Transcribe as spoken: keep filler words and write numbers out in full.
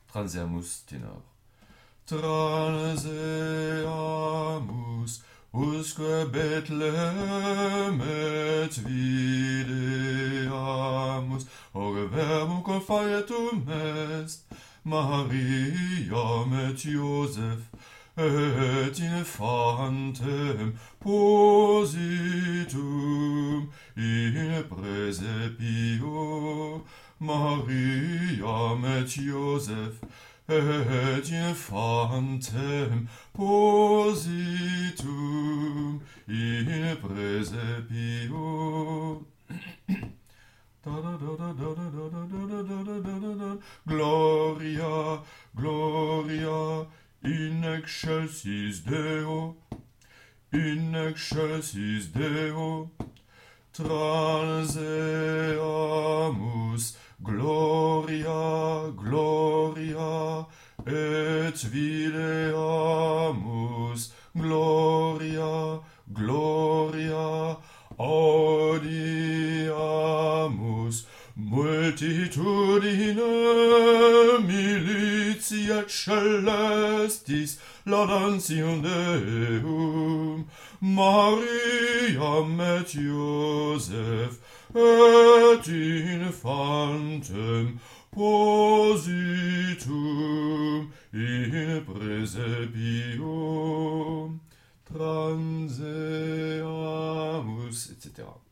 transeamus tenor. Transeamus usque Bethlehem et videamus, ore verbum confaetum est, Mariam et Joseph, et infantem positum in praesepio, Mariam et Joseph, et infantem positum in praesepio. Gloria, gloria, in excelsis Deo, in excelsis Deo, transeamus, gloria, gloria, et videamus, gloria, gloria, audiamus, multitudine militia celestis, laudantium Deum, Mariam et Joseph, et infantem positum in praesepio, transeamus, et cetera